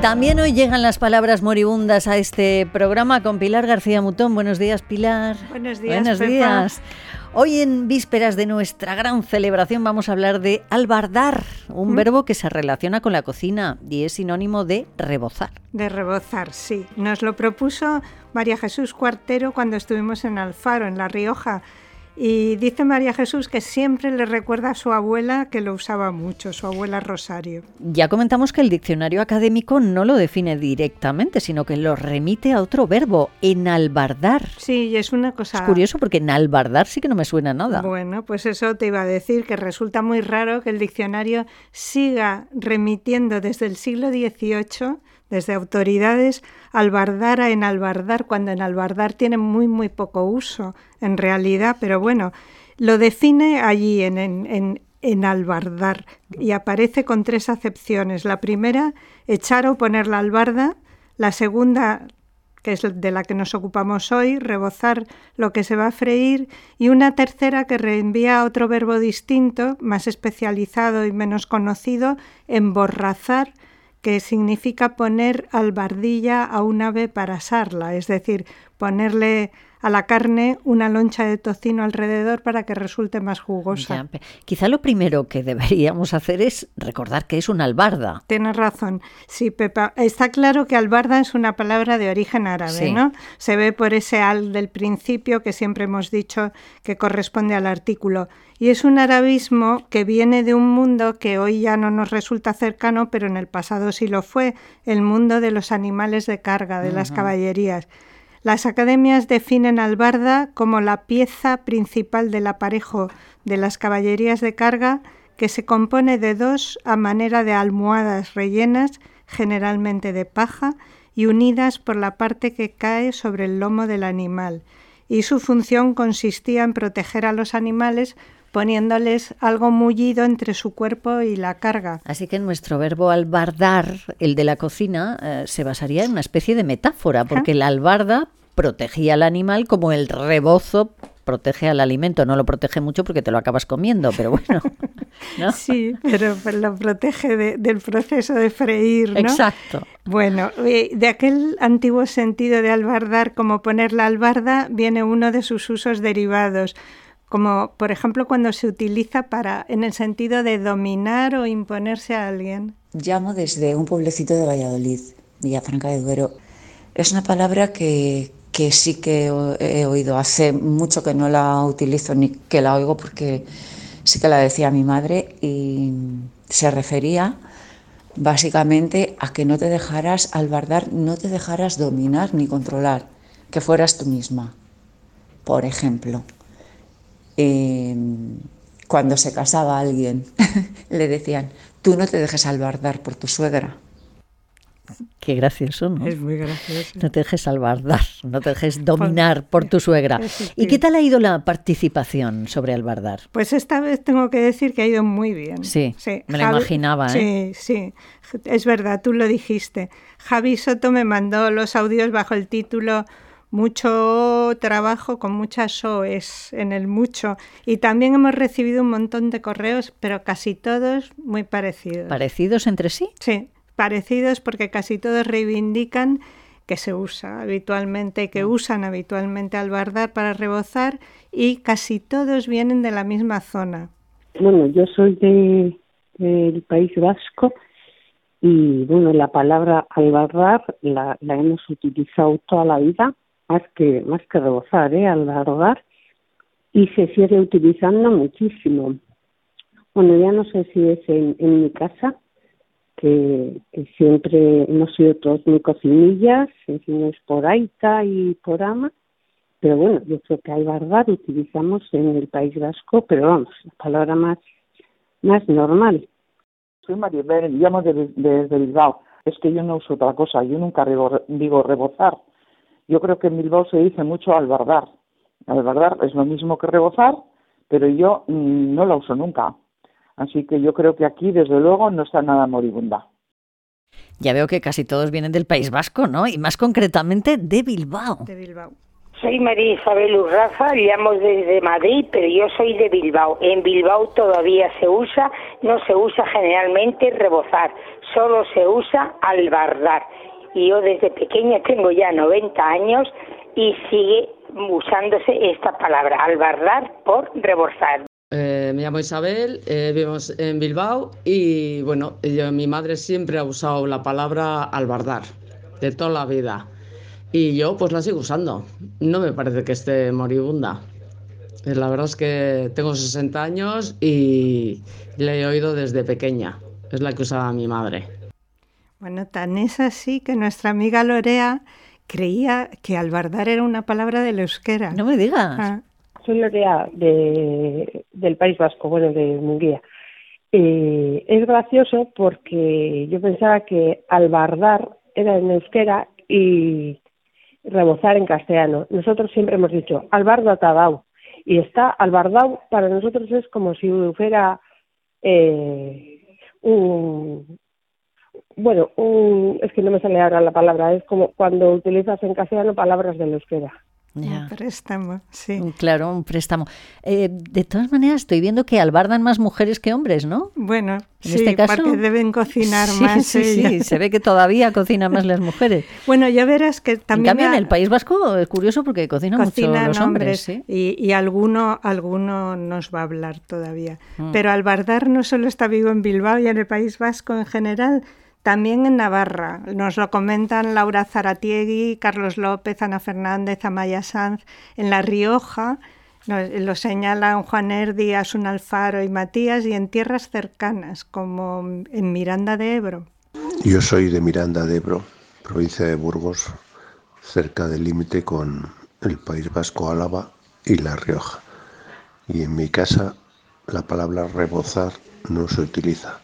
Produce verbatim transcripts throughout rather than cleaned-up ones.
También hoy llegan las palabras moribundas a este programa con Pilar García Mutón. Buenos días, Pilar. Buenos días, Buenos Pepa. días. Hoy, en vísperas de nuestra gran celebración, vamos a hablar de albardar, un ¿Mm? verbo que se relaciona con la cocina y es sinónimo de rebozar. De rebozar, sí. Nos lo propuso María Jesús Cuartero cuando estuvimos en Alfaro, en La Rioja. Y dice María Jesús que siempre le recuerda a su abuela que lo usaba mucho, su abuela Rosario. Ya comentamos que el diccionario académico no lo define directamente, sino que lo remite a otro verbo, enalbardar. Sí, y es una cosa... Es curioso porque enalbardar sí que no me suena a nada. Bueno, pues eso te iba a decir, que resulta muy raro que el diccionario siga remitiendo desde el siglo dieciocho, desde autoridades, albardar a enalbardar, cuando enalbardar tiene muy, muy poco uso en realidad, pero bueno, lo define allí en, en, en enalbardar y aparece con tres acepciones. La primera, echar o poner la albarda. La segunda, que es de la que nos ocupamos hoy, rebozar lo que se va a freír. Y una tercera que reenvía a otro verbo distinto, más especializado y menos conocido, emborrazar, que significa poner albardilla a un ave para asarla, es decir, ponerle a la carne una loncha de tocino alrededor para que resulte más jugosa. Ya, quizá lo primero que deberíamos hacer es recordar que es una albarda. Tienes razón. Sí, Pepa. Está claro que albarda es una palabra de origen árabe, sí, ¿no? Se ve por ese al del principio que siempre hemos dicho que corresponde al artículo. Y es un arabismo que viene de un mundo que hoy ya no nos resulta cercano, pero en el pasado sí lo fue, el mundo de los animales de carga, de uh-huh. las caballerías. Las academias definen albarda como la pieza principal del aparejo de las caballerías de carga, que se compone de dos a manera de almohadas rellenas, generalmente de paja, y unidas por la parte que cae sobre el lomo del animal. Y su función consistía en proteger a los animales poniéndoles algo mullido entre su cuerpo y la carga. Así que nuestro verbo albardar, el de la cocina, eh, se basaría en una especie de metáfora, porque ¿Ah? la albarda protegía al animal como el rebozo protege al alimento. No lo protege mucho porque te lo acabas comiendo, pero bueno, ¿no? Sí, pero lo protege de, del proceso de freír, ¿no? Exacto. Bueno, de aquel antiguo sentido de albardar, como poner la albarda, viene uno de sus usos derivados, como por ejemplo cuando se utiliza para en el sentido de dominar o imponerse a alguien. Llamo desde un pueblecito de Valladolid, Villafranca de Duero. Es una palabra que, que sí que he oído, hace mucho que no la utilizo ni que la oigo porque sí que la decía mi madre y se refería básicamente a que no te dejaras albardar, no te dejaras dominar ni controlar, que fueras tú misma. Por ejemplo, Eh, cuando se casaba alguien, le decían, tú no te dejes albardar por tu suegra. Qué gracioso, ¿no? Es muy gracioso. No te dejes albardar, no te dejes dominar por tu suegra. ¿Y qué tal ha ido la participación sobre albardar? Pues esta vez tengo que decir que ha ido muy bien. Sí, sí. me lo Javi, imaginaba, ¿eh? Sí, sí, es verdad, tú lo dijiste. Javi Soto me mandó los audios bajo el título Mucho trabajo con muchas oes en el mucho. Y también hemos recibido un montón de correos, pero casi todos muy parecidos. ¿Parecidos entre sí? Sí, parecidos porque casi todos reivindican que se usa habitualmente, que usan habitualmente albardar para rebozar y casi todos vienen de la misma zona. Bueno, yo soy de, del País Vasco y bueno, la palabra albardar la, la hemos utilizado toda la vida. Más que, más que rebozar, ¿eh? Albardar, y se sigue utilizando muchísimo. Bueno, ya no sé si es en, en mi casa, que, que siempre hemos sido todos muy cocinillas, es por Aita y por Ama, pero bueno, yo creo que albardar utilizamos en el País Vasco, pero vamos, la palabra más, más normal. Soy Maribel, llamo desde de, de Bilbao. Es que yo no uso otra cosa, yo nunca digo, digo rebozar. Yo creo que en Bilbao se dice mucho albardar. Albardar es lo mismo que rebozar, pero yo mmm, no la uso nunca. Así que yo creo que aquí, desde luego, no está nada moribunda. Ya veo que casi todos vienen del País Vasco, ¿no? Y más concretamente de Bilbao. De Bilbao. Soy María Isabel Urraza, llamo desde Madrid, pero yo soy de Bilbao. En Bilbao todavía se usa, no se usa generalmente rebozar, solo se usa albardar. Y yo desde pequeña tengo ya noventa años y sigue usándose esta palabra, albardar por rebozar. Eh, me llamo Isabel, eh, vivimos en Bilbao y bueno, yo, mi madre siempre ha usado la palabra albardar, de toda la vida. Y yo pues la sigo usando, no me parece que esté moribunda. La verdad es que tengo sesenta años y la he oído desde pequeña, es la que usaba mi madre. Bueno, tan es así que nuestra amiga Lorea creía que albardar era una palabra del euskera. No me digas. Ah. Soy Lorea de, del País Vasco, bueno, de Munguía. Eh, es gracioso porque yo pensaba que albardar era en euskera y rebozar en castellano. Nosotros siempre hemos dicho albarda tabau y está albardau para nosotros es como si fuera eh, un bueno un es que no me sale ahora la palabra, es como cuando utilizas en castellano palabras del euskera. Ya. Un préstamo, sí. Claro, un préstamo. Eh, de todas maneras, estoy viendo que albardan más mujeres que hombres, ¿no? Bueno, En sí, este caso, porque deben cocinar sí, más. Sí, sí, ellas. se ve que todavía cocinan más las mujeres. Bueno, ya verás que también... En cambio, ha... en el País Vasco es curioso porque cocinan, cocinan mucho los hombres. hombres, ¿sí? y, y alguno, alguno nos va a hablar todavía. Mm. Pero albardar no solo está vivo en Bilbao y en el País Vasco en general, también en Navarra. Nos lo comentan Laura Zaratiegui, Carlos López, Ana Fernández, Amaya Sanz. En La Rioja nos, lo señalan Juan Erdi, Asun Alfaro y Matías, y en tierras cercanas, como en Miranda de Ebro. Yo soy de Miranda de Ebro, provincia de Burgos, cerca del límite con el País Vasco, Álava y La Rioja. Y en mi casa la palabra rebozar no se utiliza.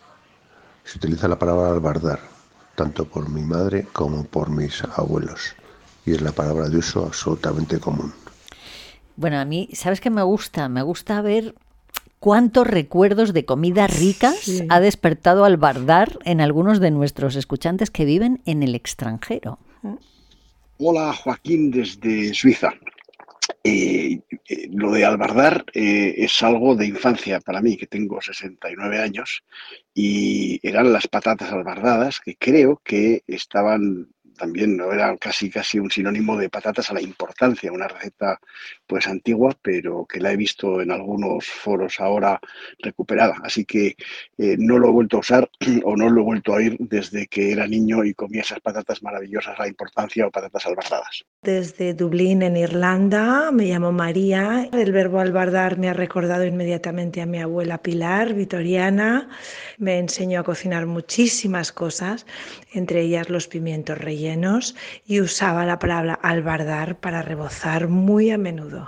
Se utiliza la palabra albardar, tanto por mi madre como por mis abuelos. Y es la palabra de uso absolutamente común. Bueno, a mí, ¿sabes qué me gusta? Me gusta ver cuántos recuerdos de comidas ricas sí. ha despertado albardar en algunos de nuestros escuchantes que viven en el extranjero. Hola, Joaquín, desde Suiza. Eh, eh, lo de albardar eh, es algo de infancia para mí, que tengo sesenta y nueve años, y eran las patatas albardadas, que creo que estaban también, no eran casi casi un sinónimo de patatas a la importancia, una receta pues antigua, pero que la he visto en algunos foros ahora recuperada, así que eh, no lo he vuelto a usar o no lo he vuelto a oír desde que era niño y comía esas patatas maravillosas a la importancia o patatas albardadas. Desde Dublín, en Irlanda, me llamo María. El verbo albardar me ha recordado inmediatamente a mi abuela Pilar, vitoriana. Me enseñó a cocinar muchísimas cosas, entre ellas los pimientos rellenos, y usaba la palabra albardar para rebozar muy a menudo.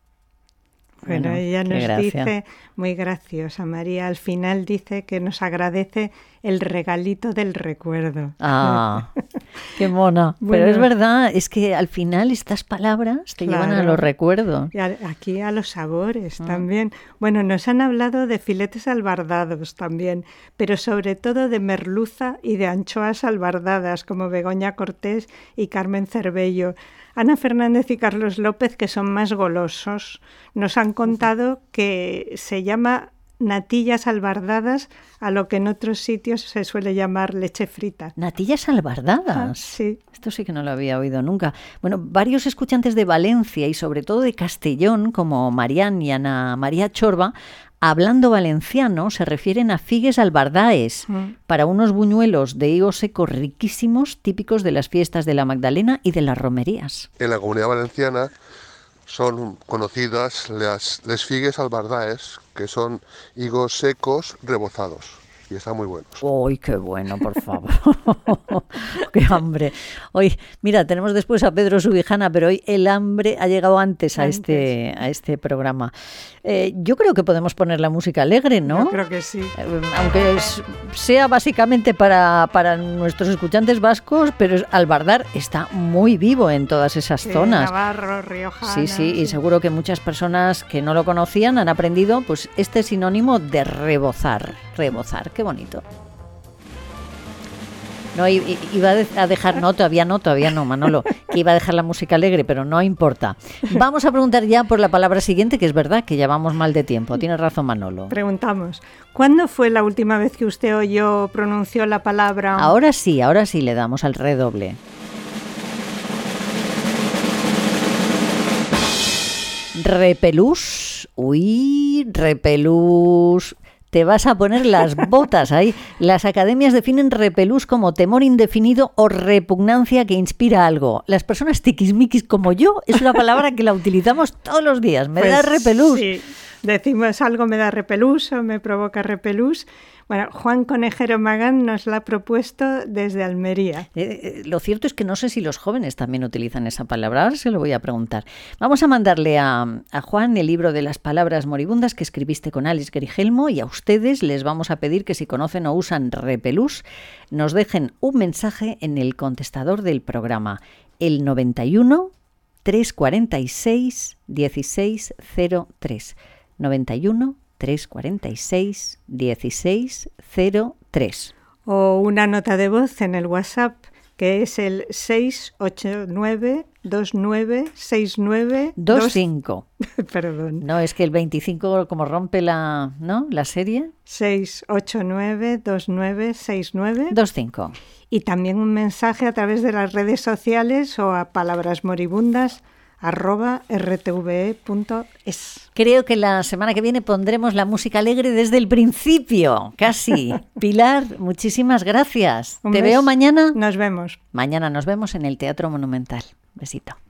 Bueno, Bueno, ella nos gracia. dice, muy graciosa María, al final dice que nos agradece el regalito del recuerdo. Ah, qué mona. Bueno. Pero es verdad, es que al final estas palabras te Claro. llevan a los recuerdos. Y a- aquí a los sabores Ah. también. Bueno, nos han hablado de filetes albardados también, pero sobre todo de merluza y de anchoas albardadas, como Begoña Cortés y Carmen Cervello. Ana Fernández y Carlos López, que son más golosos, nos han contado que se llama natillas albardadas a lo que en otros sitios se suele llamar leche frita. Natillas albardadas. Ah, sí. Esto sí que no lo había oído nunca. Bueno, varios escuchantes de Valencia y sobre todo de Castellón, como Marián y Ana María Chorba, hablando valenciano, se refieren a figues albardaes, Mm. para unos buñuelos de higo seco riquísimos, típicos de las fiestas de la Magdalena y de las romerías. En la Comunidad Valenciana son conocidas las les figues albardaes, que son higos secos rebozados, y están muy buenos. ¡Uy, qué bueno, por favor! ¡Qué hambre! Hoy, mira, tenemos después a Pedro Subijana, pero hoy el hambre ha llegado antes a, Antes. Este, a este programa. Eh, yo creo que podemos poner la música alegre, ¿no? Yo creo que sí. Eh, aunque es- sea básicamente para, para nuestros escuchantes vascos, pero es- albardar está muy vivo en todas esas Sí, zonas. Navarro, Riojana. Sí, sí, y seguro que muchas personas que no lo conocían han aprendido pues este sinónimo de rebozar. Rebozar, qué bonito. No, i- i- iba a de- a dejar, no, todavía no, todavía no, Manolo, que iba a dejar la música alegre, pero no importa. Vamos a preguntar ya por la palabra siguiente, que es verdad que llevamos mal de tiempo. Tienes razón, Manolo. Preguntamos, ¿cuándo fue la última vez que usted o yo pronunció la palabra? Ahora sí, ahora sí le damos al redoble. Repelús. Uy, repelús. Te vas a poner las botas ahí. Las academias definen repelús como temor indefinido o repugnancia que inspira algo. Las personas tiquismiquis como yo es una palabra que la utilizamos todos los días. Me pues da repelús. Sí, decimos algo me da repelús o me provoca repelús. Bueno, Juan Conejero Magán nos la ha propuesto desde Almería. Eh, eh, lo cierto es que no sé si los jóvenes también utilizan esa palabra. Ahora se lo voy a preguntar. Vamos a mandarle a, a Juan el libro de las palabras moribundas que escribiste con Alex Grigelmo, y a ustedes les vamos a pedir que si conocen o usan repelús, nos dejen un mensaje en el contestador del programa, el noventa y uno, trescientos cuarenta y seis, dieciséis cero tres. noventa y uno, trescientos cuarenta y seis, dieciséis cero tres. O una nota de voz en el WhatsApp, que es el seis ocho nueve, dos nueve seis nueve dos cinco. Perdón. No, es que el veinticinco como rompe la, ¿no? la serie. seis ocho nueve, dos nueve seis nueve dos cinco. Y también un mensaje a través de las redes sociales o a palabras moribundas arroba r t v e punto es. Creo que la semana que viene pondremos la música alegre desde el principio, casi. Pilar, muchísimas gracias. Un ¿Te beso. veo mañana? Nos vemos. Mañana nos vemos en el Teatro Monumental. Besito.